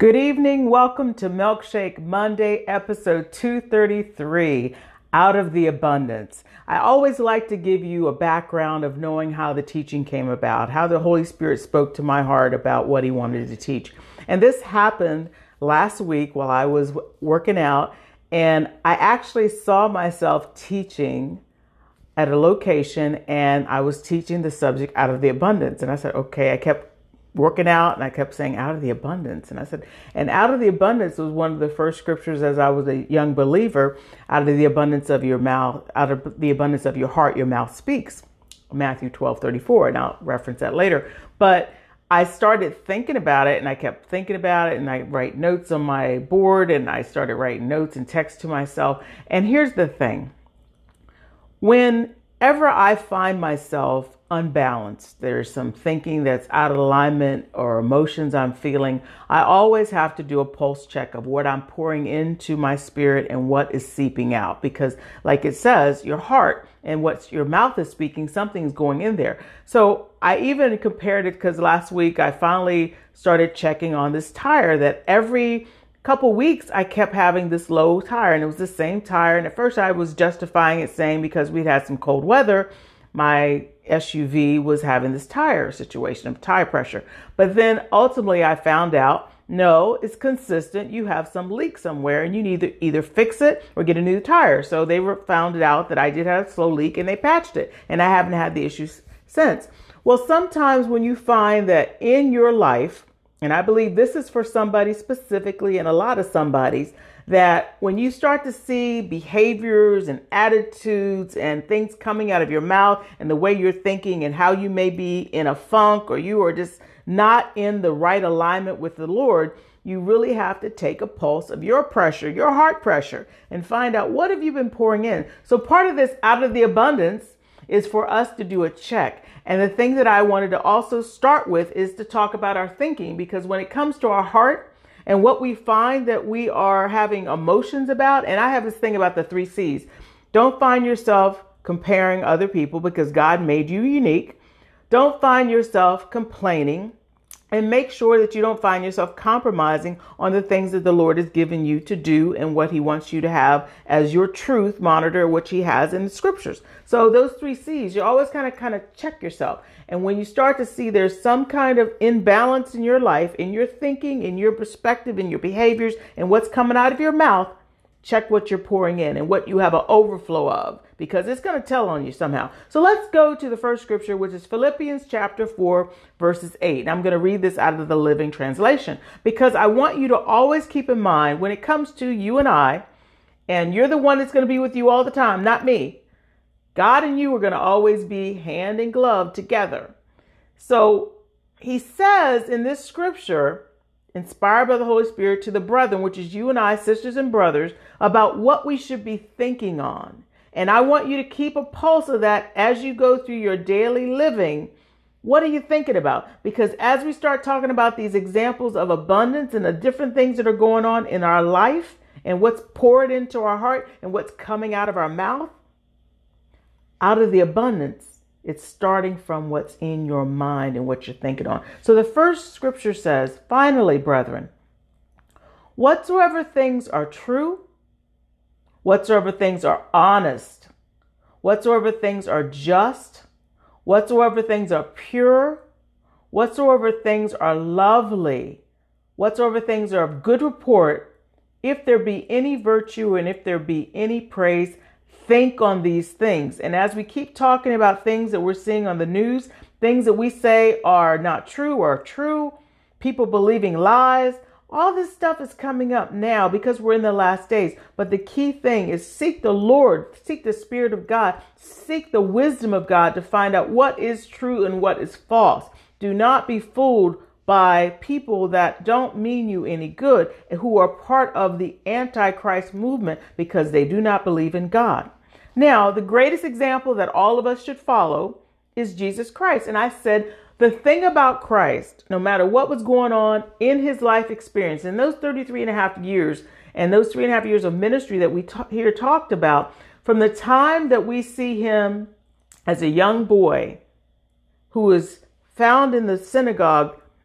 Good evening. Welcome to Milkshake Monday, episode 233, Out of the Abundance. I always like to give you a background of knowing how the teaching came about, how the Holy Spirit spoke to my heart about what he wanted to teach. And this happened last week while I was working out, and I actually saw myself teaching at a location, and I was teaching the subject out of the abundance. And I said, okay, I kept working out and I kept saying out of the abundance. And I said, and out of the abundance was one of the first scriptures as I was a young believer. Out of the abundance of your mouth, out of the abundance of your heart, your mouth speaks. Matthew 12:34. And I'll reference that later. But I started thinking about it and I kept thinking about it, and I write notes on my board and I started writing notes and text to myself. And here's the thing. Whenever I find myself unbalanced, there's some thinking that's out of alignment or emotions I'm feeling, I always have to do a pulse check of what I'm pouring into my spirit and what is seeping out. Because like it says, your heart and what your mouth is speaking, something's going in there. So I even compared it because last week I finally started checking on this tire that every couple weeks I kept having this low tire, and it was the same tire. And at first I was justifying it, saying because we'd had some cold weather, my SUV was having this tire situation of tire pressure. But then ultimately I found out, no, it's consistent. You have some leak somewhere and you need to either fix it or get a new tire. So they found it out that I did have a slow leak and they patched it, and I haven't had the issues since. Well, sometimes when you find that in your life, and I believe this is for somebody specifically and a lot of somebodies, that when you start to see behaviors and attitudes and things coming out of your mouth and the way you're thinking and how you may be in a funk or you are just not in the right alignment with the Lord, you really have to take a pulse of your pressure, your heart pressure, and find out what have you been pouring in. So part of this out of the abundance is for us to do a check. And the thing that I wanted to also start with is to talk about our thinking, because when it comes to our heart and what we find that we are having emotions about, and I have this thing about the 3 C's. Don't find yourself comparing other people because God made you unique. Don't find yourself complaining, and make sure that you don't find yourself compromising on the things that the Lord has given you to do and what he wants you to have as your truth monitor, which he has in the scriptures. So those 3 C's, you always kind of check yourself. And when you start to see there's some kind of imbalance in your life, in your thinking, in your perspective, in your behaviors, and what's coming out of your mouth, check what you're pouring in and what you have an overflow of, because it's going to tell on you somehow. So let's go to the first scripture, which is Philippians chapter 4, verses 8. And I'm going to read this out of the Living Translation, because I want you to always keep in mind when it comes to you and I, and you're the one that's going to be with you all the time, not me. God and you are going to always be hand in glove together. So he says in this scripture, inspired by the Holy Spirit, to the brethren, which is you and I, sisters and brothers, about what we should be thinking on. And I want you to keep a pulse of that as you go through your daily living. What are you thinking about? Because as we start talking about these examples of abundance and the different things that are going on in our life and what's poured into our heart and what's coming out of our mouth, out of the abundance, it's starting from what's in your mind and what you're thinking on. So the first scripture says, finally, brethren, whatsoever things are true, whatsoever things are honest, whatsoever things are just, whatsoever things are pure, whatsoever things are lovely, whatsoever things are of good report, if there be any virtue and if there be any praise, think on these things. And as we keep talking about things that we're seeing on the news, things that we say are not true or true, people believing lies, all this stuff is coming up now because we're in the last days. But the key thing is seek the Lord, seek the Spirit of God, seek the wisdom of God to find out what is true and what is false. Do not be fooled by people that don't mean you any good and who are part of the Antichrist movement because they do not believe in God. Now, the greatest example that all of us should follow is Jesus Christ. And I said, the thing about Christ, no matter what was going on in his life experience, in those 33 and a half years and those 3.5 years of ministry that we here talked about, from the time that we see him as a young boy who is found in the synagogue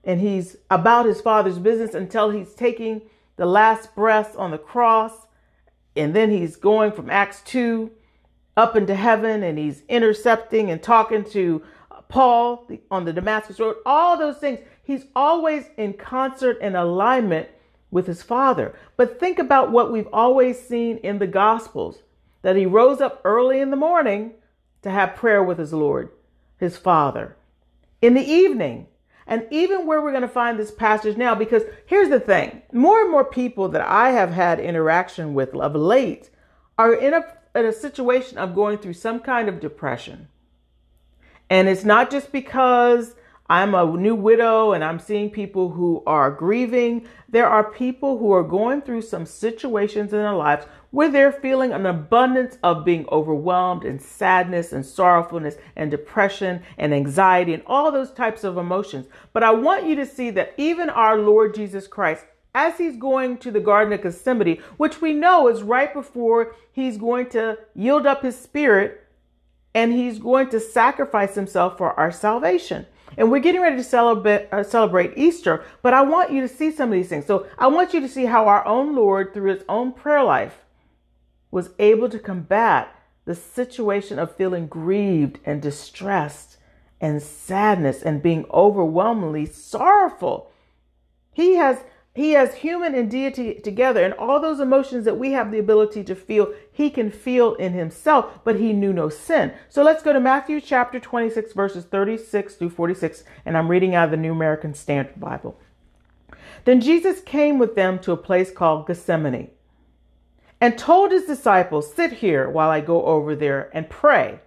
and he's about his Father's business until he's taking the last breaths on the cross. And then he's going from Acts 2 up into heaven, and he's intercepting and talking to Paul on the Damascus Road. All those things. He's always in concert and alignment with his Father. But think about what we've always seen in the Gospels, that he rose up early in the morning to have prayer with his Lord, his Father, in the evening. And even where we're going to find this passage now, because here's the thing, more and more people that I have had interaction with of late are in a situation of going through some kind of depression. And it's not just because I'm a new widow and I'm seeing people who are grieving. There are people who are going through some situations in their lives where they're feeling an abundance of being overwhelmed and sadness and sorrowfulness and depression and anxiety and all those types of emotions. But I want you to see that even our Lord Jesus Christ, as he's going to the Garden of Gethsemane, which we know is right before he's going to yield up his spirit and he's going to sacrifice himself for our salvation. And we're getting ready to celebrate Easter, but I want you to see some of these things. So I want you to see how our own Lord, through his own prayer life, was able to combat the situation of feeling grieved and distressed and sadness and being overwhelmingly sorrowful. He has human and deity together, and all those emotions that we have the ability to feel, he can feel in himself, but he knew no sin. So let's go to Matthew chapter 26, verses 36 through 46, and I'm reading out of the New American Standard Bible. Then Jesus came with them to a place called Gethsemane and told his disciples, "Sit here while I go over there and pray."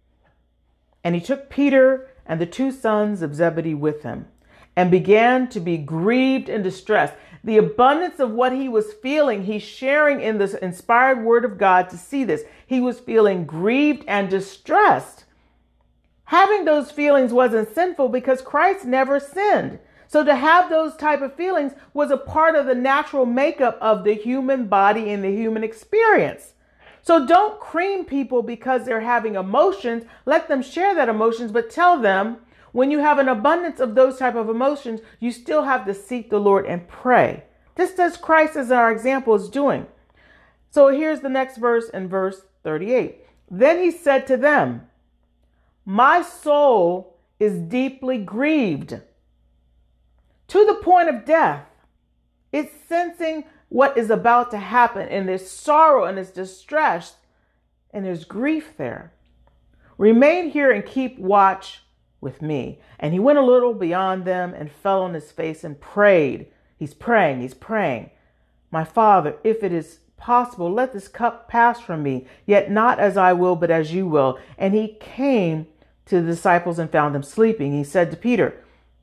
And he took Peter and the two sons of Zebedee with him, and began to be grieved and distressed. The abundance of what he was feeling, he's sharing in this inspired word of God to see this. He was feeling grieved and distressed. Having those feelings wasn't sinful because Christ never sinned. So to have those type of feelings was a part of the natural makeup of the human body and the human experience. So don't cream people because they're having emotions. Let them share that emotions, but tell them, when you have an abundance of those type of emotions, you still have to seek the Lord and pray. Just as Christ, as our example, is doing. So here's the next verse in verse 38. Then he said to them, "My soul is deeply grieved to the point of death." It's sensing what is about to happen, and there's sorrow and there's distress and there's grief there. "Remain here and keep watch with me." And he went a little beyond them and fell on his face and prayed. He's praying. "My Father, if it is possible, let this cup pass from me, yet not as I will, but as you will." And he came to the disciples and found them sleeping. He said to Peter,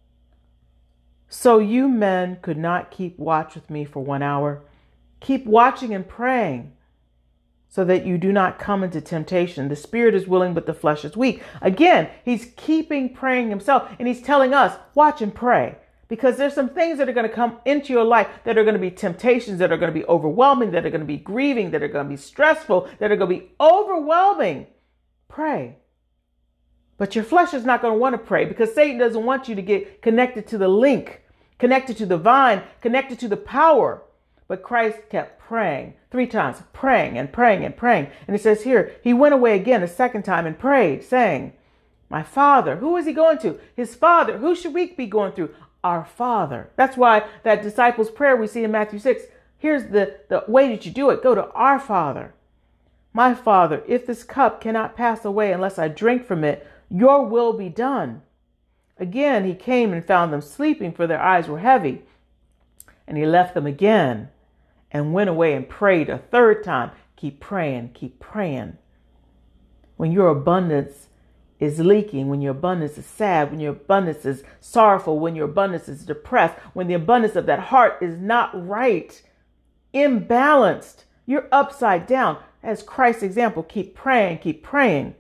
"So you men could not keep watch with me for 1 hour? Keep watching and praying, so that you do not come into temptation. The spirit is willing, but the flesh is weak." Again, he's keeping praying himself, and he's telling us, watch and pray, because there's some things that are going to come into your life that are going to be temptations, that are going to be overwhelming, that are going to be grieving, that are going to be stressful, that are going to be overwhelming. Pray. But your flesh is not going to want to pray, because Satan doesn't want you to get connected to the link, connected to the vine, connected to the power. But Christ kept praying 3 times, praying and praying and praying. And it says here, he went away again a second time and prayed, saying, "My Father." Who is he going to? His Father. Who should we be going through? Our Father. That's why that disciples' prayer we see in Matthew 6, here's the way that you do it. Go to our Father. "My Father, if this cup cannot pass away unless I drink from it, your will be done." Again, he came and found them sleeping, for their eyes were heavy. And he left them again and went away and prayed a third time. Keep praying, keep praying. When your abundance is leaking, when your abundance is sad, when your abundance is sorrowful, when your abundance is depressed, when the abundance of that heart is not right, imbalanced, you're upside down. As Christ's example, keep praying,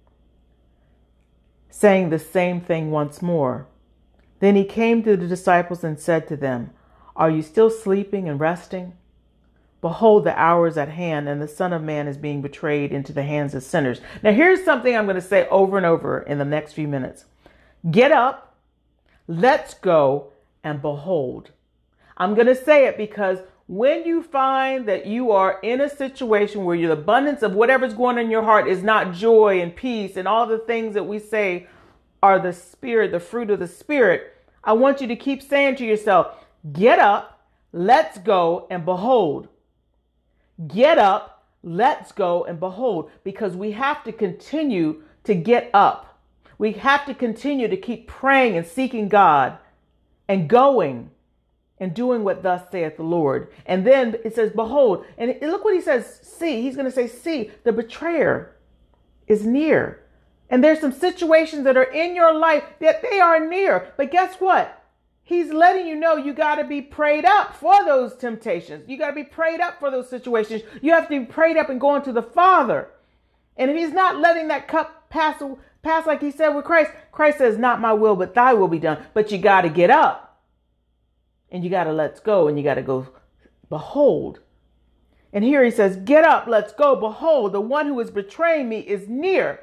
saying the same thing once more. Then he came to the disciples and said to them, "Are you still sleeping and resting? Behold, the hour is at hand, and the Son of Man is being betrayed into the hands of sinners." Now, here's something I'm going to say over and over in the next few minutes. Get up, let's go, and behold. I'm going to say it because when you find that you are in a situation where your abundance of whatever's going on in your heart is not joy and peace and all the things that we say are the spirit, the fruit of the spirit, I want you to keep saying to yourself, get up, let's go and behold. Get up, let's go and behold, because we have to continue to get up. We have to continue to keep praying and seeking God and going and doing what thus saith the Lord. And then it says, behold, and look what he says, see, he's going to say, see, the betrayer is near. And there's some situations that are in your life that they are near. But guess what? He's letting you know you got to be prayed up for those temptations. You got to be prayed up for those situations. You have to be prayed up and going to the Father. And if he's not letting that cup pass like he said with Christ, Christ says, not my will, but thy will be done. But you got to get up. And you got to let's go, and you got to go, behold. And here he says, get up, let's go. Behold, the one who is betraying me is near.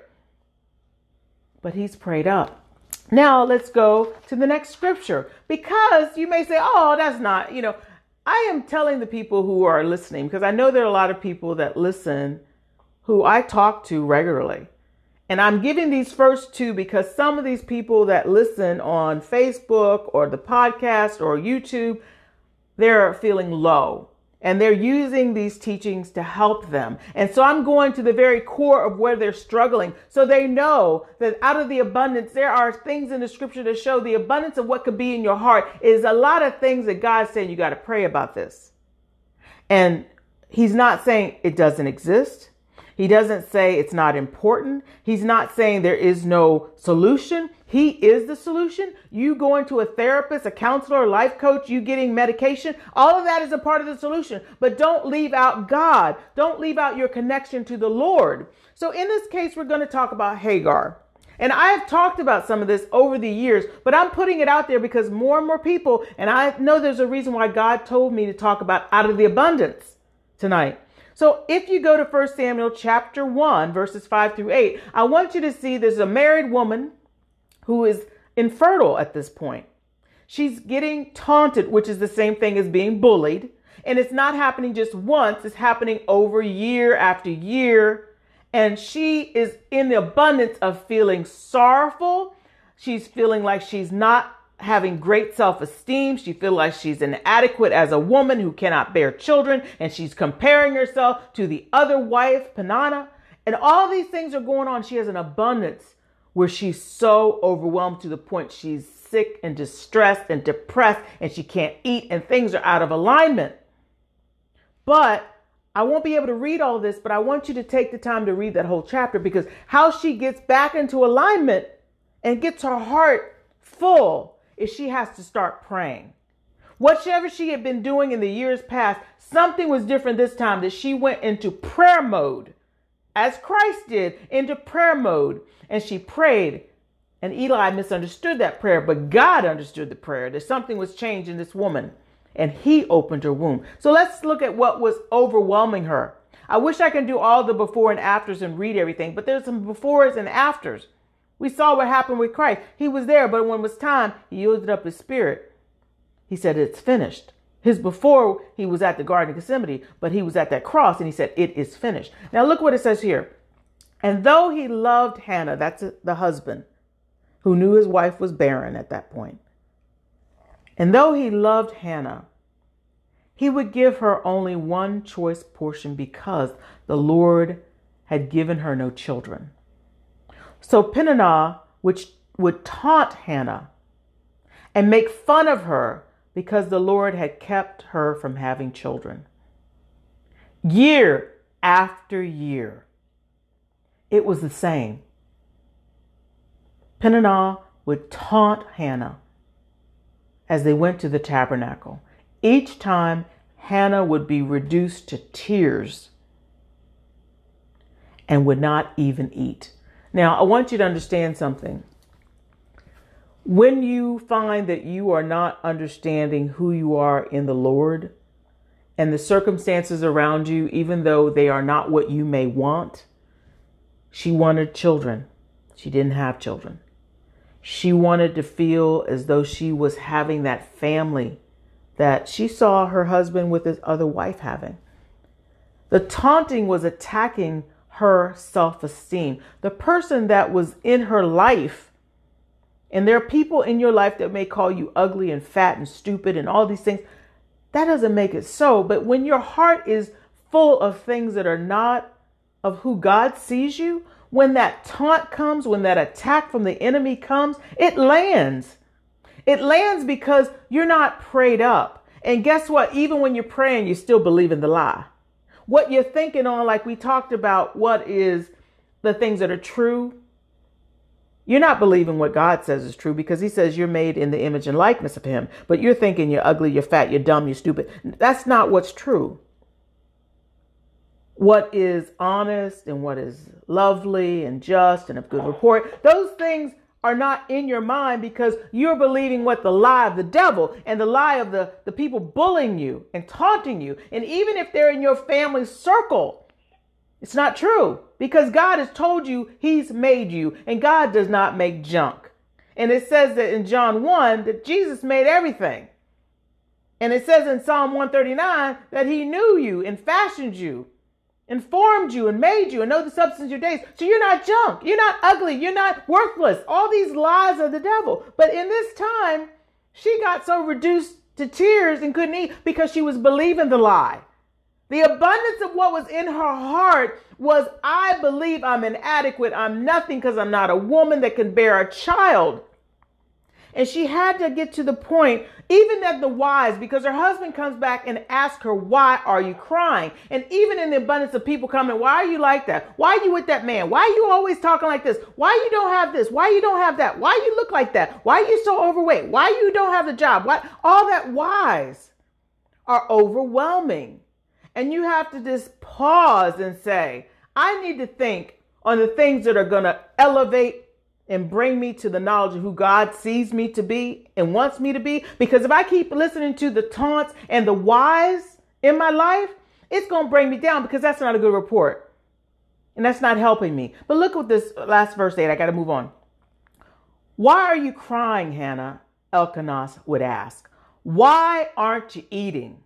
But he's prayed up. Now let's go to the next scripture, because you may say, oh, that's not, I am telling the people who are listening, because I know there are a lot of people that listen who I talk to regularly. And I'm giving these first two because some of these people that listen on Facebook or the podcast or YouTube, they're feeling low and they're using these teachings to help them. And so I'm going to the very core of where they're struggling. So they know that out of the abundance, there are things in the scripture that show the abundance of what could be in your heart is a lot of things that God's saying you got to pray about this. And he's not saying it doesn't exist. He doesn't say it's not important. He's not saying there is no solution. He is the solution. You going to a therapist, a counselor, a life coach, you getting medication, all of that is a part of the solution. But don't leave out God. Don't leave out your connection to the Lord. So in this case, we're going to talk about Hagar. And I've talked about some of this over the years, but I'm putting it out there because more and more people, and I know there's a reason why God told me to talk about out of the abundance tonight. So if you go to 1 Samuel chapter 1, verses 5 through 8, I want you to see there's a married woman who is infertile at this point. She's getting taunted, which is the same thing as being bullied. And it's not happening just once. It's happening over year after year. And she is in the abundance of feeling sorrowful. She's feeling like she's not having great self-esteem. She feels like she's inadequate as a woman who cannot bear children. And she's comparing herself to the other wife, Peninnah. And all these things are going on. She has an abundance where she's so overwhelmed to the point she's sick and distressed and depressed and she can't eat and things are out of alignment. But I won't be able to read all this, but I want you to take the time to read that whole chapter, because how she gets back into alignment and gets her heart full is she has to start praying. Whatever she had been doing in the years past, something was different this time, that she went into prayer mode, as Christ did, into prayer mode. And she prayed, and Eli misunderstood that prayer, but God understood the prayer, that something was changed in this woman, and he opened her womb. So let's look at what was overwhelming her. I wish I could do all the before and afters and read everything, but there's some befores and afters. We saw what happened with Christ. He was there, but when it was time, he yielded up his spirit. He said, it's finished. His before, he was at the Garden of Gethsemane, but he was at that cross and he said, it is finished. Now look what it says here. And though he loved Hannah, that's the husband who knew his wife was barren at that point. And though he loved Hannah, he would give her only one choice portion because the Lord had given her no children. So Peninnah, which would taunt Hannah and make fun of her because the Lord had kept her from having children. Year after year, it was the same. Peninnah would taunt Hannah as they went to the tabernacle. Each time, Hannah would be reduced to tears and would not even eat. Now, I want you to understand something. When you find that you are not understanding who you are in the Lord and the circumstances around you, even though they are not what you may want, she wanted children. She didn't have children. She wanted to feel as though she was having that family that she saw her husband with his other wife having. The taunting was attacking her self-esteem. The person that was in her life, and there are people in your life that may call you ugly and fat and stupid and all these things. That doesn't make it so. But when your heart is full of things that are not of who God sees you, when that taunt comes, when that attack from the enemy comes, it lands. It lands because you're not prayed up. And guess what? Even when you're praying, you still believe in the lie. What you're thinking on, like we talked about, what is the things that are true? You're not believing what God says is true, because he says you're made in the image and likeness of him. But you're thinking you're ugly, you're fat, you're dumb, you're stupid. That's not what's true. What is honest and what is lovely and just and of good report, those things are not in your mind, because you're believing what the lie of the devil and the lie of the people bullying you and taunting you. And even if they're in your family circle, it's not true, because God has told you he's made you, and God does not make junk. And it says that in John 1 that Jesus made everything. And it says in Psalm 139 that he knew you and fashioned you, informed you and made you, and know the substance of your days. So you're not junk. You're not ugly. You're not worthless. All these lies of the devil. But in this time, she got so reduced to tears and couldn't eat because she was believing the lie. The abundance of what was in her heart was, I believe I'm inadequate. I'm nothing because I'm not a woman that can bear a child. And she had to get to the point, even at the whys, because her husband comes back and asks her, why are you crying? And even in the abundance of people coming, why are you like that? Why are you with that man? Why are you always talking like this? Why you don't have this? Why you don't have that? Why you look like that? Why are you so overweight? Why you don't have the job? Why? All that whys are overwhelming. And you have to just pause and say, I need to think on the things that are going to elevate and bring me to the knowledge of who God sees me to be and wants me to be. Because if I keep listening to the taunts and the whys in my life, it's going to bring me down, because that's not a good report. And that's not helping me. But look at this last verse 8. I got to move on. Why are you crying, Hannah? Elkanah would ask. Why aren't you eating?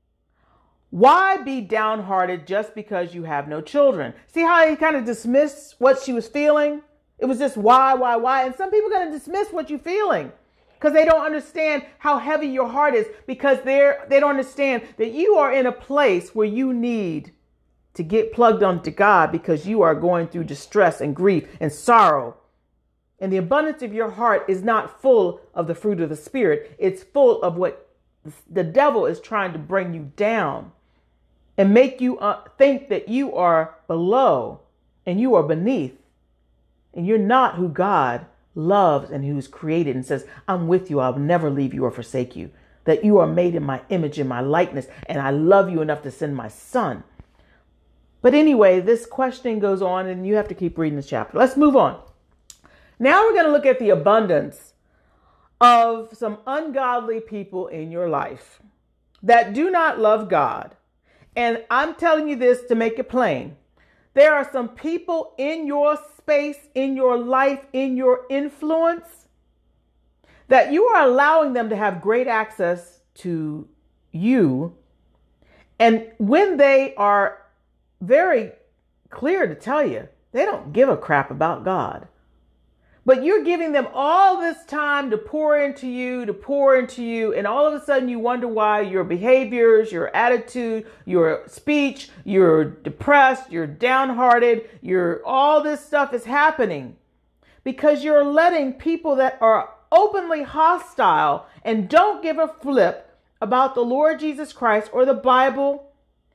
Why be downhearted just because you have no children? See how he kind of dismissed what she was feeling? It was just why? And some people are going to dismiss what you're feeling because they don't understand how heavy your heart is, because they don't understand that you are in a place where you need to get plugged onto God, because you are going through distress and grief and sorrow. And the abundance of your heart is not full of the fruit of the Spirit. It's full of what the devil is trying to bring you down and make you think that you are below and you are beneath. And you're not who God loves and who's created and says, I'm with you. I'll never leave you or forsake you. That you are made in my image and my likeness. And I love you enough to send my son. But anyway, this questioning goes on and you have to keep reading this chapter. Let's move on. Now we're going to look at the abundance of some ungodly people in your life that do not love God. And I'm telling you this to make it plain. There are some people in your space, in your life, in your influence, that you are allowing them to have great access to you. And when they are very clear to tell you, they don't give a crap about God. But you're giving them all this time to pour into you, and all of a sudden you wonder why your behaviors, your attitude, your speech, you're depressed, you're downhearted, all this stuff is happening because you're letting people that are openly hostile and don't give a flip about the Lord Jesus Christ or the Bible,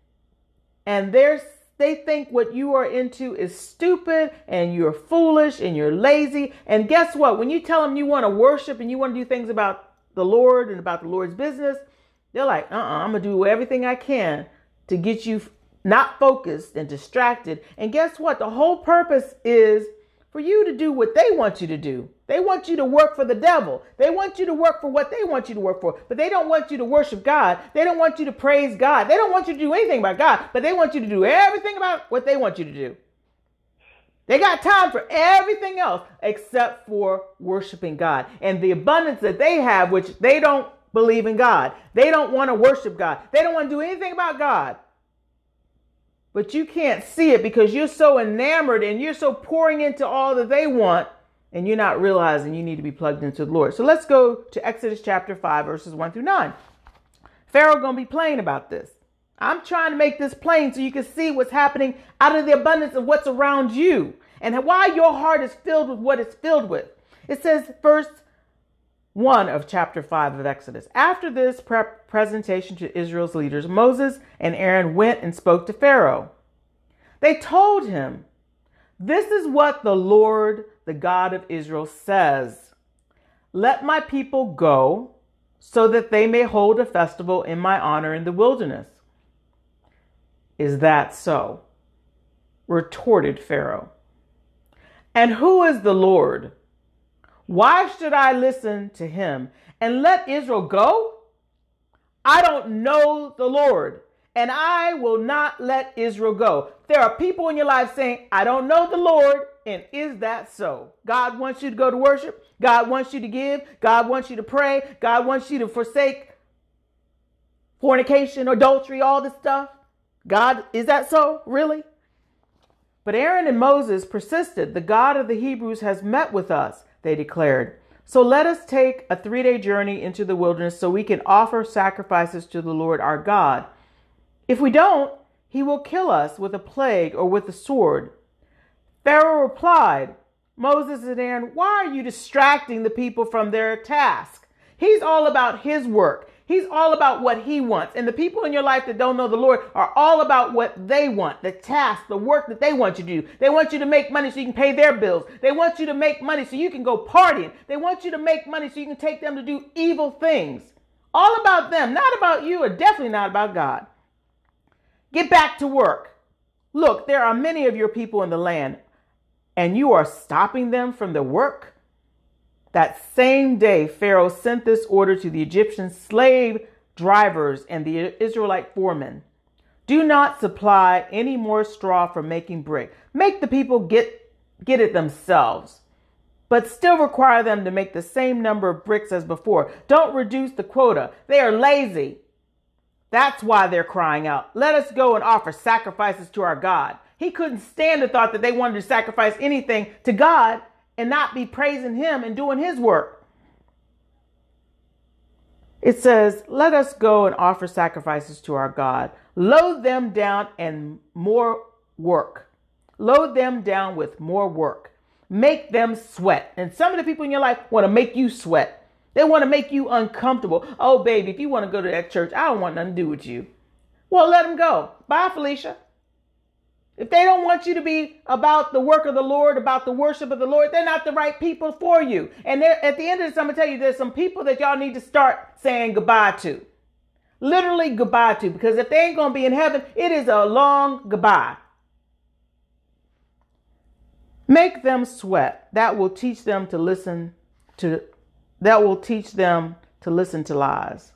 and they think what you are into is stupid and you're foolish and you're lazy. And guess what? When you tell them you want to worship and you want to do things about the Lord and about the Lord's business, they're like, I'm going to do everything I can to get you not focused and distracted. And guess what? The whole purpose is for you to do what they want you to do. They want you to work for the devil. They want you to work for what they want you to work for. But they don't want you to worship God. They don't want you to praise God. They don't want you to do anything about God. But they want you to do everything about what they want you to do. They got time for everything else except for worshiping God. And the abundance that they have, which they don't believe in God. They don't want to worship God. They don't want to do anything about God. But you can't see it because you're so enamored and you're so pouring into all that they want, and you're not realizing you need to be plugged into the Lord. So let's go to Exodus chapter 5, verses 1 through 9. Pharaoh going to be plain about this. I'm trying to make this plain so you can see what's happening out of the abundance of what's around you and why your heart is filled with what it's filled with. It says, verse 1 of chapter 5 of Exodus. After this presentation to Israel's leaders, Moses and Aaron went and spoke to Pharaoh. They told him, "This is what the Lord, the God of Israel, says. Let my people go so that they may hold a festival in my honor in the wilderness." "Is that so?" retorted Pharaoh. "And who is the Lord? Why should I listen to him and let Israel go? I don't know the Lord, and I will not let Israel go." There are people in your life saying, "I don't know the Lord," and is that so? God wants you to go to worship. God wants you to give. God wants you to pray. God wants you to forsake fornication, adultery, all this stuff. God, is that so? Really? But Aaron and Moses persisted. "The God of the Hebrews has met with us," they declared. "So let us take a 3-day journey into the wilderness so we can offer sacrifices to the Lord our God. If we don't, he will kill us with a plague or with the sword." Pharaoh replied, "Moses and Aaron, why are you distracting the people from their task? He's all about his work. He's all about what he wants. And the people in your life that don't know the Lord are all about what they want, the task, the work that they want you to do. They want you to make money so you can pay their bills. They want you to make money so you can go partying. They want you to make money so you can take them to do evil things. All about them, not about you, or definitely not about God. Get back to work. Look, there are many of your people in the land, and you are stopping them from their work." That same day, Pharaoh sent this order to the Egyptian slave drivers and the Israelite foremen: "Do not supply any more straw for making brick. Make the people get it themselves, but still require them to make the same number of bricks as before. Don't reduce the quota. They are lazy. That's why they're crying out, 'Let us go and offer sacrifices to our God.'" He couldn't stand the thought that they wanted to sacrifice anything to God and not be praising him and doing his work. It says, "Let us go and offer sacrifices to our God. Load them down and more work. Load them down with more work. Make them sweat." And some of the people in your life want to make you sweat. They want to make you uncomfortable. "Oh, baby, if you want to go to that church, I don't want nothing to do with you." Well, let them go. Bye, Felicia. If they don't want you to be about the work of the Lord, about the worship of the Lord, they're not the right people for you. And at the end of this, I'm going to tell you, there's some people that y'all need to start saying goodbye to. Literally goodbye to. Because if they ain't going to be in heaven, it is a long goodbye. Make them sweat. That will teach them to listen to lies.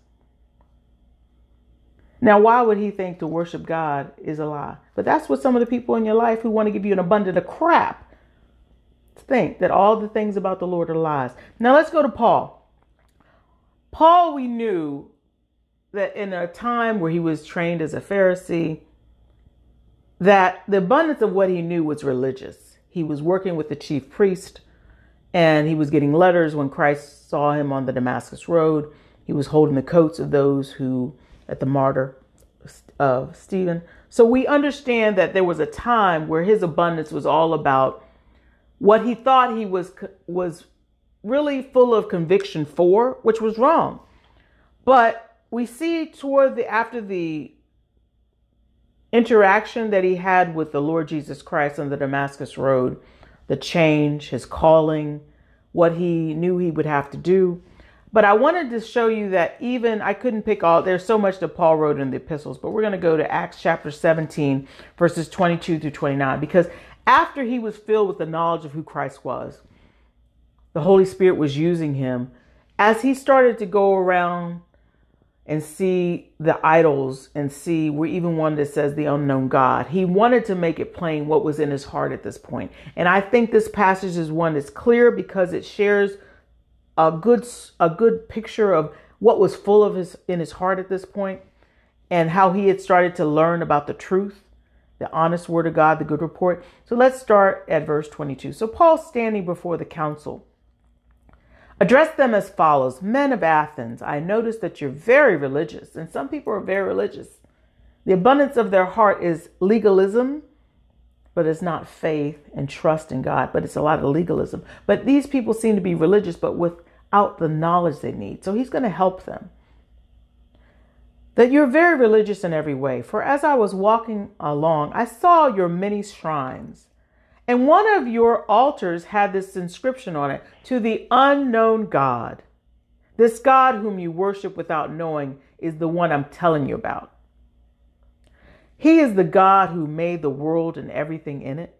Now, why would he think to worship God is a lie? But that's what some of the people in your life who want to give you an abundance of crap think, that all the things about the Lord are lies. Now, let's go to Paul. Paul, we knew that in a time where he was trained as a Pharisee, that the abundance of what he knew was religious. He was working with the chief priest, and he was getting letters when Christ saw him on the Damascus Road. He was holding the coats of those who at the martyr of Stephen. So we understand that there was a time where his abundance was all about what he thought he was really full of conviction for, which was wrong. But we see after the interaction that he had with the Lord Jesus Christ on the Damascus Road, the change, his calling, what he knew he would have to do. But I wanted to show you that I couldn't pick all, there's so much that Paul wrote in the epistles, but we're going to go to Acts chapter 17, verses 22 through 29, because after he was filled with the knowledge of who Christ was, the Holy Spirit was using him as he started to go around and see the idols and see, we're even one that says the unknown God. He wanted to make it plain what was in his heart at this point. And I think this passage is one that's clear because it shares a good picture of what was full of in his heart at this point, and how he had started to learn about the truth, the honest word of God, the good report. So let's start at verse 22. So Paul, standing before the council, addressed them as follows: Men of Athens, I notice that you're very religious, and some people are very religious. The abundance of their heart is legalism, but it's not faith and trust in God, but it's a lot of legalism. But these people seem to be religious, but without the knowledge they need. So he's going to help them. That you're very religious in every way. For as I was walking along, I saw your many shrines, and one of your altars had this inscription on it: to the unknown God. This God whom you worship without knowing is the one I'm telling you about. He is the God who made the world and everything in it.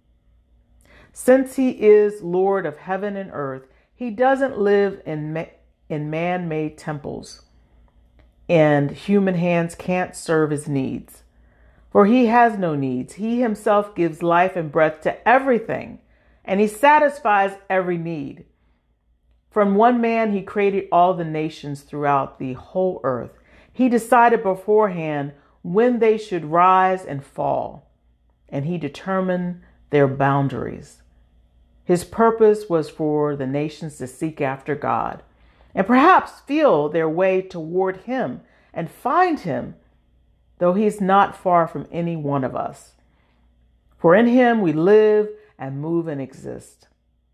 Since he is Lord of heaven and earth, he doesn't live in man-made temples, and human hands can't serve his needs. For he has no needs. He himself gives life and breath to everything, and he satisfies every need. From one man, he created all the nations throughout the whole earth. He decided beforehand when they should rise and fall, and he determined their boundaries. His purpose was for the nations to seek after God, and perhaps feel their way toward him and find him, though he's not far from any one of us. For in him we live and move and exist.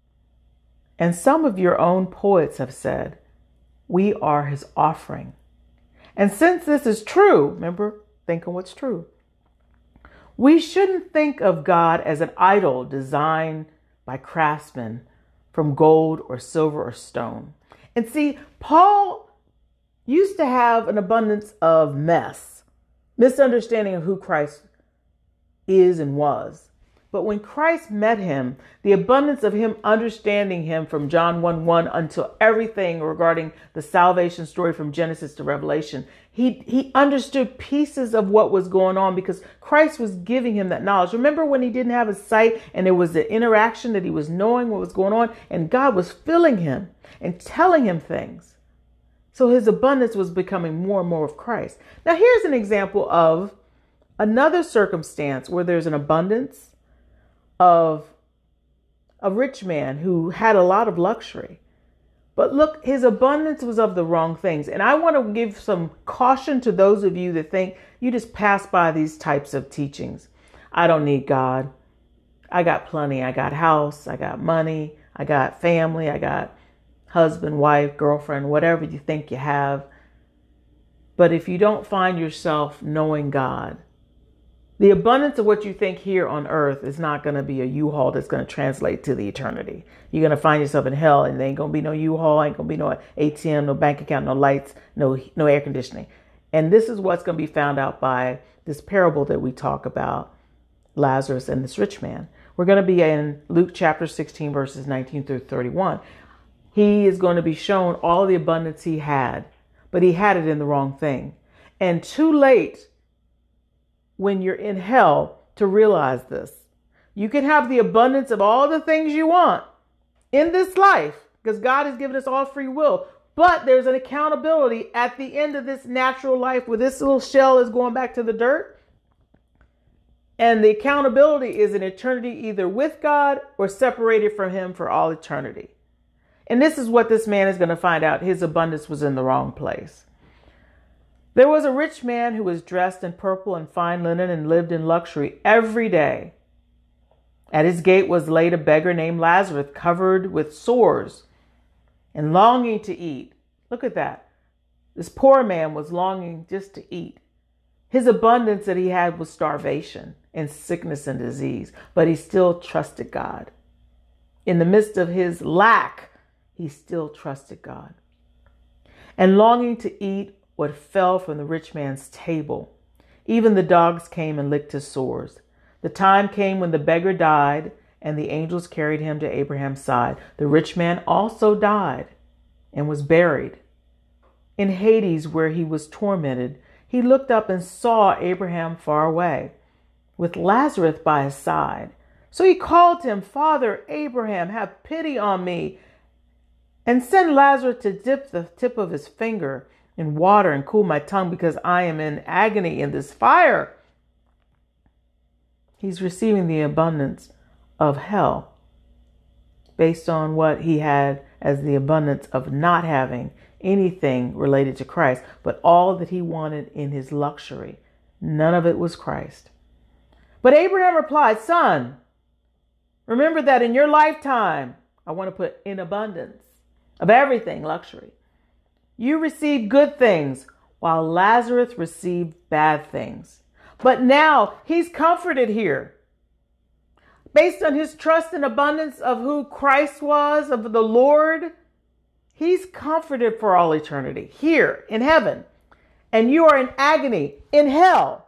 And some of your own poets have said, we are his offering. And since this is true, remember, think of what's true. We shouldn't think of God as an idol designed by craftsmen from gold or silver or stone. And see, Paul used to have an abundance of misunderstanding of who Christ is and was. But when Christ met him, the abundance of him understanding him from John 1:1 until everything regarding the salvation story from Genesis to Revelation, he understood pieces of what was going on because Christ was giving him that knowledge. Remember when he didn't have his sight and there was the interaction that he was knowing what was going on, and God was filling him and telling him things. So his abundance was becoming more and more of Christ. Now here's an example of another circumstance where there's an abundance of a rich man who had a lot of luxury. But look, his abundance was of the wrong things. And I want to give some caution to those of you that think you just pass by these types of teachings. I don't need God. I got plenty. I got house. I got money. I got family. I got husband, wife, girlfriend, whatever you think you have. But if you don't find yourself knowing God, the abundance of what you think here on earth is not going to be a U-Haul that's going to translate to the eternity. You're going to find yourself in hell, and there ain't going to be no U-Haul, ain't going to be no ATM, no bank account, no lights, no air conditioning. And this is what's going to be found out by this parable that we talk about, Lazarus and this rich man. We're going to be in Luke chapter 16, verses 19 through 31. He is going to be shown all the abundance he had, but he had it in the wrong thing. And too late when you're in hell to realize this. You can have the abundance of all the things you want in this life because God has given us all free will. But there's an accountability at the end of this natural life where this little shell is going back to the dirt. And the accountability is an eternity either with God or separated from him for all eternity. And this is what this man is going to find out. His abundance was in the wrong place. There was a rich man who was dressed in purple and fine linen and lived in luxury every day. At his gate was laid a beggar named Lazarus, covered with sores and longing to eat. Look at that. This poor man was longing just to eat. His abundance that he had was starvation and sickness and disease, but he still trusted God. In the midst of his lack, he still trusted God. And longing to eat what fell from the rich man's table. Even the dogs came and licked his sores. The time came when the beggar died, and the angels carried him to Abraham's side. The rich man also died and was buried. in Hades where he was tormented, he looked up and saw Abraham far away, with Lazarus by his side. So he called to him, Father Abraham, have pity on me, and send Lazarus to dip the tip of his finger in water and cool my tongue, because I am in agony in this fire. He's receiving the abundance of hell based on what he had as the abundance of not having anything related to Christ, but all that he wanted in his luxury. None of it was Christ. But Abraham replied, Son, remember that in your lifetime, I want to put in abundance of everything, luxury. You received good things while Lazarus received bad things. But now he's comforted here. Based on his trust and abundance of who Christ was, of the Lord, he's comforted for all eternity here in heaven. And you are in agony in hell.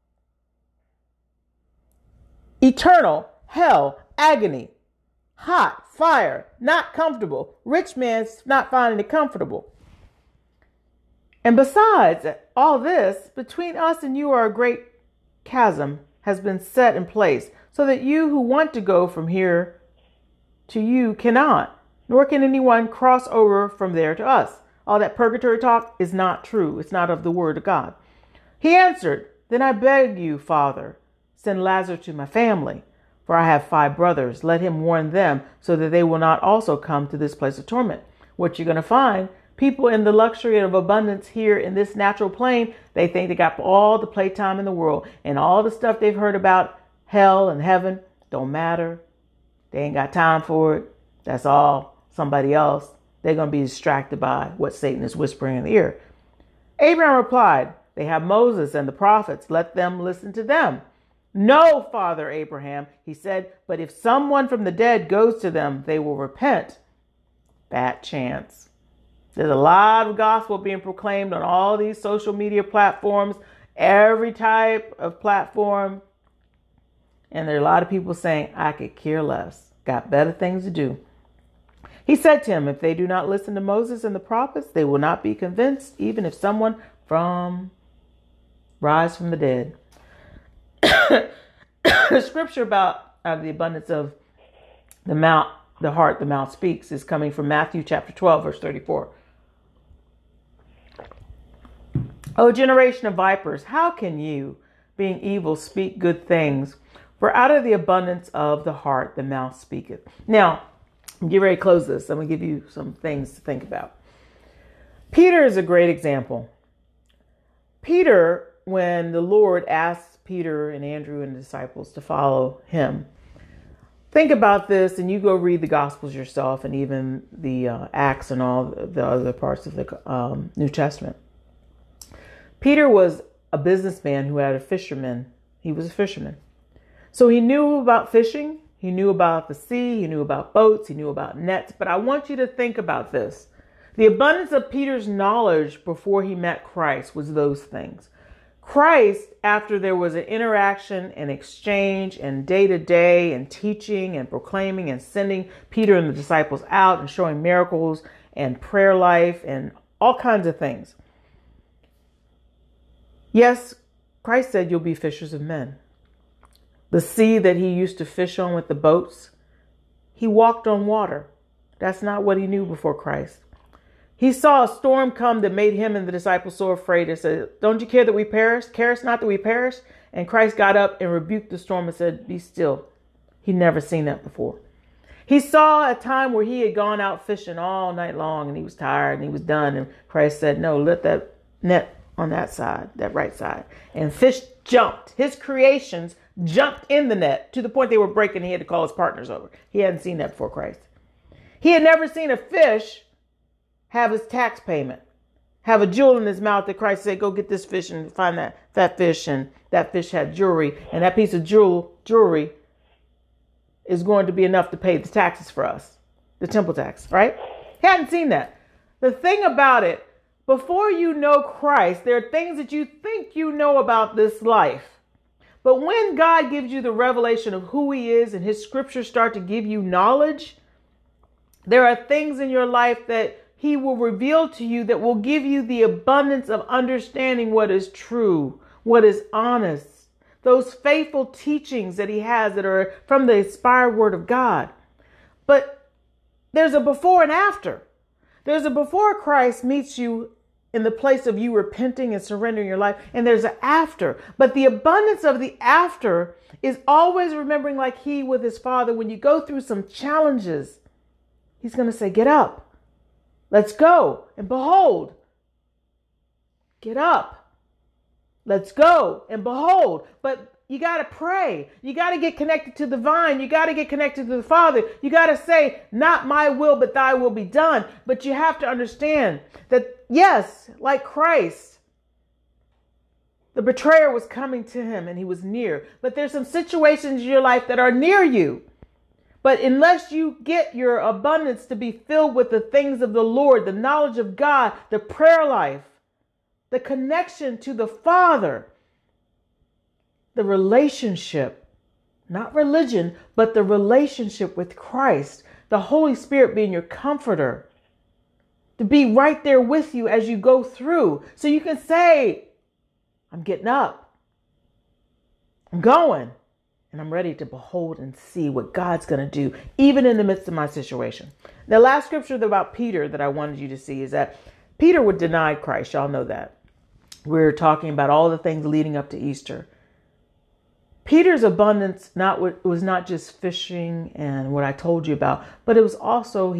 Eternal hell, agony, hot, fire, not comfortable. Rich man's not finding it comfortable. And besides all this, between us and you are a great chasm has been set in place, so that you who want to go from here to you cannot, nor can anyone cross over from there to us. All that purgatory talk is not true. It's not of the word of God. He answered, Then I beg you, Father, send Lazarus to my family, for I have 5 brothers. Let him warn them, so that they will not also come to this place of torment. What you're going to find, people in the luxury of abundance here in this natural plane, they think they got all the playtime in the world, and all the stuff they've heard about hell and heaven don't matter. They ain't got time for it. That's all somebody else. They're going to be distracted by what Satan is whispering in the ear. Abraham replied, They have Moses and the prophets. Let them listen to them. No, Father Abraham, he said, but if someone from the dead goes to them, they will repent. Bad chance. There's a lot of gospel being proclaimed on all these social media platforms, every type of platform. And there are a lot of people saying, I could care less. Got better things to do. He said to him, If they do not listen to Moses and the prophets, they will not be convinced, even if someone rise from the dead. The scripture about out of the abundance of the heart, the mouth speaks, is coming from Matthew chapter 12, verse 34. O generation of vipers, how can you, being evil, speak good things? For out of the abundance of the heart, the mouth speaketh. Now, get ready to close this. I'm going to give you some things to think about. Peter is a great example. Peter, when the Lord asked Peter and Andrew and the disciples to follow him, think about this, and you go read the Gospels yourself, and even the Acts and all the other parts of the New Testament. Peter was a businessman who had a fisherman. He was a fisherman. So he knew about fishing. He knew about the sea. He knew about boats. He knew about nets. But I want you to think about this. The abundance of Peter's knowledge before he met Christ was those things. Christ, after there was an interaction and exchange and day-to-day and teaching and proclaiming and sending Peter and the disciples out and showing miracles and prayer life and all kinds of things. Yes, Christ said you'll be fishers of men. The sea that he used to fish on with the boats, he walked on water. That's not what he knew before Christ. He saw a storm come that made him and the disciples so afraid. They said, Don't you care that we perish? Carest not that we perish? And Christ got up and rebuked the storm and said, Be still. He'd never seen that before. He saw a time where he had gone out fishing all night long and he was tired and he was done. And Christ said, No, let that net on that side, that right side. And fish jumped. His creations jumped in the net to the point they were breaking. He had to call his partners over. He hadn't seen that before Christ. He had never seen a fish have his tax payment, have a jewel in his mouth that Christ said, go get this fish and find that fish. And that fish had jewelry, and that piece of jewelry is going to be enough to pay the taxes for us, the temple tax, right? He hadn't seen that. The thing about it, before you know Christ, there are things that you think you know about this life. But when God gives you the revelation of who he is and his scriptures start to give you knowledge, there are things in your life that He will reveal to you that will give you the abundance of understanding what is true, what is honest, those faithful teachings that he has that are from the inspired word of God. But there's a before and after. There's a before Christ meets you in the place of you repenting and surrendering your life, and there's an after. But the abundance of the after is always remembering, like he with his Father, when you go through some challenges, he's going to say, get up, let's go. And behold, get up, let's go. And behold, but you got to pray. You got to get connected to the vine. You got to get connected to the Father. You got to say, not my will, but thy will be done. But you have to understand that, yes, like Christ, the betrayer was coming to him and he was near. But there's some situations in your life that are near you. But unless you get your abundance to be filled with the things of the Lord, the knowledge of God, the prayer life, the connection to the Father, the relationship, not religion, but the relationship with Christ, the Holy Spirit being your comforter, to be right there with you as you go through. So you can say, I'm getting up, I'm going, and I'm ready to behold and see what God's going to do, even in the midst of my situation. The last scripture about Peter that I wanted you to see is that Peter would deny Christ. Y'all know that. We're talking about all the things leading up to Easter. Peter's abundance was not just fishing and what I told you about, but it was also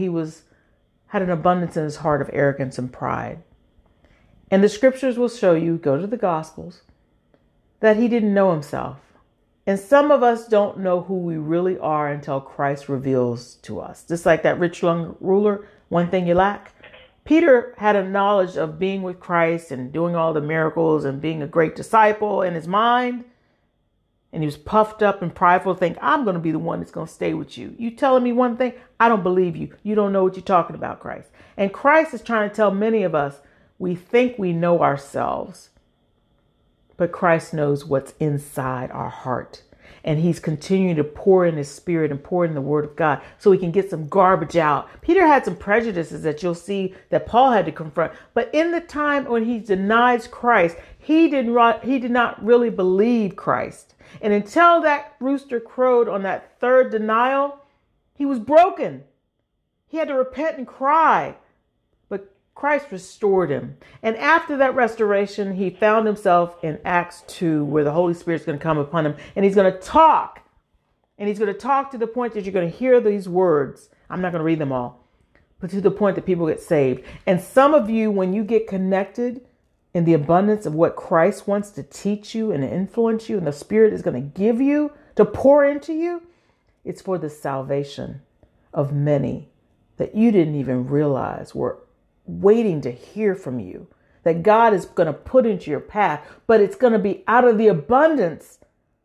had an abundance in his heart of arrogance and pride. And the scriptures will show you, go to the Gospels, that he didn't know himself. And some of us don't know who we really are until Christ reveals to us. Just like that rich young ruler, one thing you lack. Peter had a knowledge of being with Christ and doing all the miracles and being a great disciple in his mind. And he was puffed up and prideful, think, I'm going to be the one that's going to stay with you. You telling me one thing? I don't believe you. You don't know what you're talking about, Christ. And Christ is trying to tell many of us, we think we know ourselves, but Christ knows what's inside our heart. And he's continuing to pour in his spirit and pour in the word of God so he can get some garbage out. Peter had some prejudices that you'll see that Paul had to confront. But in the time when he denies Christ, he did not really believe Christ. And until that rooster crowed on that third denial, he was broken. He had to repent and cry. But Christ restored him. And after that restoration, he found himself in Acts 2, where the Holy Spirit's going to come upon him. And he's going to talk. And he's going to talk to the point that you're going to hear these words. I'm not going to read them all. But to the point that people get saved. And some of you, when you get connected in the abundance of what Christ wants to teach you and influence you, and the Spirit is going to give you to pour into you, it's for the salvation of many that you didn't even realize were waiting to hear from you, that God is going to put into your path, but it's going to be out of the abundance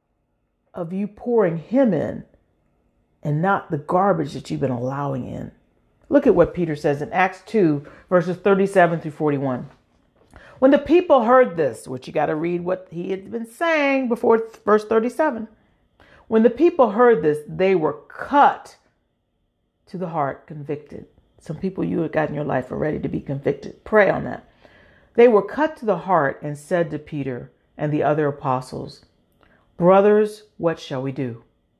of you pouring him in and not the garbage that you've been allowing in. Look at what Peter says in Acts 2, verses 37 through 41. When the people heard this, which you got to read what he had been saying before verse 37. When the people heard this, they were cut to the heart, convicted. Some people you have got in your life are ready to be convicted. Pray on that. They were cut to the heart and said to Peter and the other apostles, brothers, what shall we do?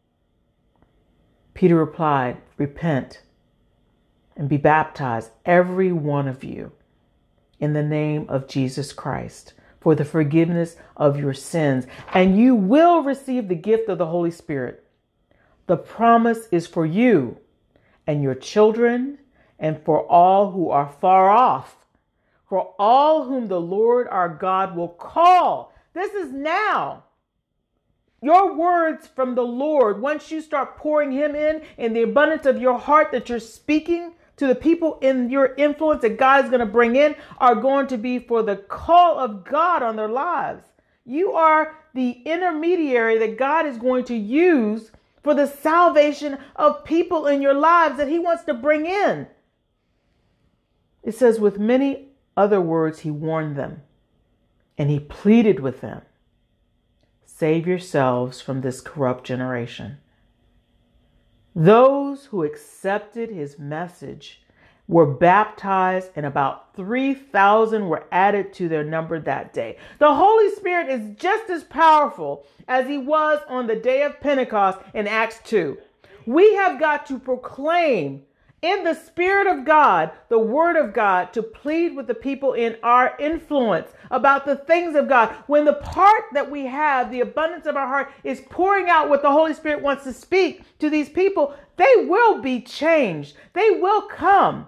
Peter replied, repent and be baptized, every one of you, in the name of Jesus Christ, for the forgiveness of your sins, and you will receive the gift of the Holy Spirit. The promise is for you and your children and for all who are far off, for all whom the Lord our God will call. This is now. Your words from the Lord, once you start pouring him in the abundance of your heart that you're speaking to the people in your influence that God is going to bring in, are going to be for the call of God on their lives. You are the intermediary that God is going to use for the salvation of people in your lives that he wants to bring in. It says, with many other words, he warned them and he pleaded with them, save yourselves from this corrupt generation. Those who accepted his message were baptized, and about 3,000 were added to their number that day. The Holy Spirit is just as powerful as he was on the day of Pentecost in Acts 2. We have got to proclaim in the Spirit of God, the Word of God, to plead with the people in our influence about the things of God. When the part that we have, the abundance of our heart, is pouring out what the Holy Spirit wants to speak to these people, they will be changed. They will come.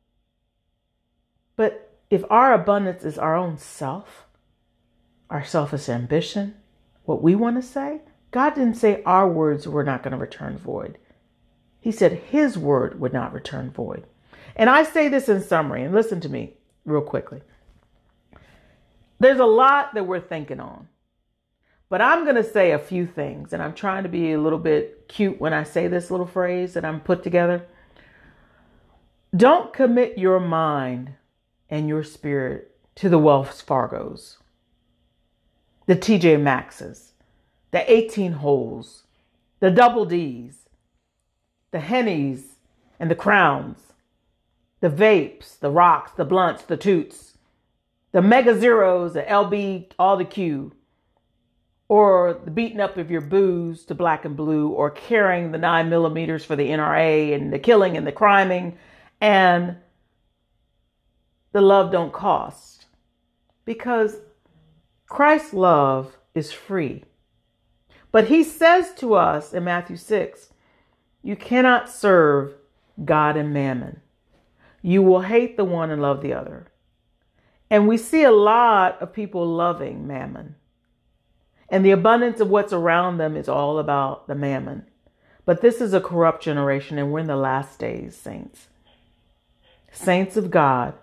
But if our abundance is our own self, our selfish ambition, what we want to say, God didn't say our words were not going to return void. He said his word would not return void. And I say this in summary, and listen to me real quickly. There's a lot that we're thinking on, but I'm going to say a few things, and I'm trying to be a little bit cute when I say this little phrase that I'm put together. Don't commit your mind and your spirit to the Wells Fargos, the TJ Maxxes, the 18 holes, the double D's, the Hennies and the Crowns, the vapes, the rocks, the blunts, the toots, the Mega Zeros, the LB, all the Q, or the beating up of your booze to Black and Blue, or carrying the 9mm for the NRA, and the killing and the criming, and the love don't cost. Because Christ's love is free. But he says to us in Matthew 6, you cannot serve God and mammon. You will hate the one and love the other. And we see a lot of people loving mammon. And the abundance of what's around them is all about the mammon. But this is a corrupt generation, and we're in the last days, saints. Saints of God,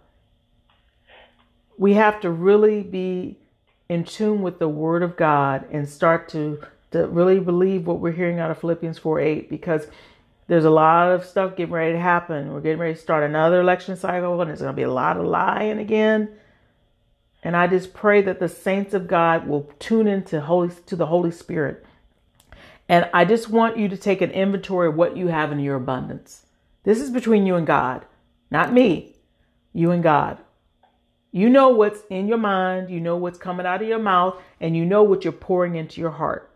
we have to really be in tune with the Word of God and start to really believe what we're hearing out of Philippians 4:8, because there's a lot of stuff getting ready to happen. We're getting ready to start another election cycle, and there's going to be a lot of lying again. And I just pray that the saints of God will tune into the Holy Spirit. And I just want you to take an inventory of what you have in your abundance. This is between you and God, not me, you and God. You know what's in your mind, you know what's coming out of your mouth, and you know what you're pouring into your heart.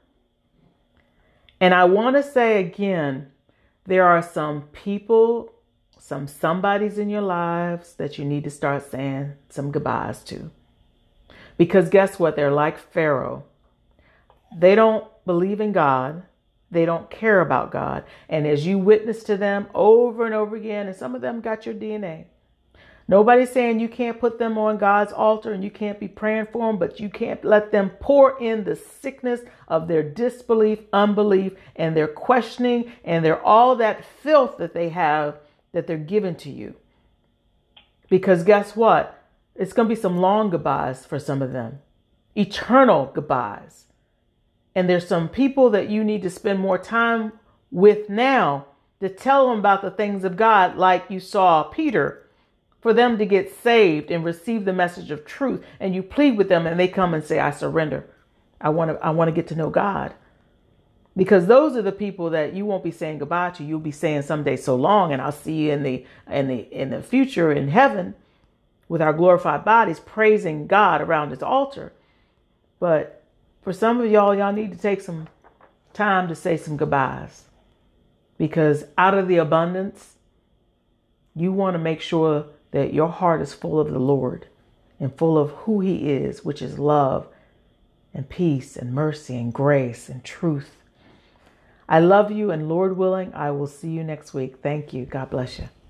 And I want to say again, there are some people, some somebodies in your lives that you need to start saying some goodbyes to. Because guess what? They're like Pharaoh. They don't believe in God. They don't care about God. And as you witness to them over and over again, and some of them got your DNA. Nobody's saying you can't put them on God's altar and you can't be praying for them, but you can't let them pour in the sickness of their disbelief, unbelief, and their questioning, and their all that filth that they have that they're giving to you. Because guess what? It's going to be some long goodbyes for some of them. Eternal goodbyes. And there's some people that you need to spend more time with now to tell them about the things of God, like you saw Peter, for them to get saved and receive the message of truth. And you plead with them and they come and say, I surrender. I want to get to know God. Because those are the people that you won't be saying goodbye to. You'll be saying someday so long, and I'll see you in the future in heaven with our glorified bodies praising God around his altar. But for some of y'all need to take some time to say some goodbyes. Because out of the abundance, you want to make sure that your heart is full of the Lord and full of who he is, which is love and peace and mercy and grace and truth. I love you, and Lord willing, I will see you next week. Thank you. God bless you.